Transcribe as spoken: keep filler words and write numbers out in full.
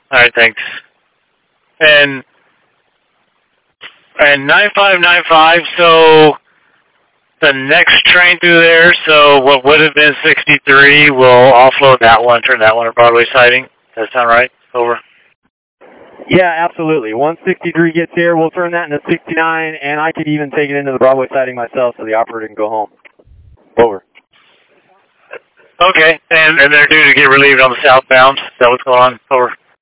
All right, thanks. And and nine five nine five. So the next train through there. So what would have been sixty-three, we'll offload that one, turn that one to Broadway siding. Does that sound right? Over. Yeah, absolutely. Once sixty-three gets here, we'll turn that into sixty-nine, and I could even take it into the Broadway siding myself so the operator can go home. Over. Okay, and, and they're due to get relieved on the southbound. Is that what's going on? Over.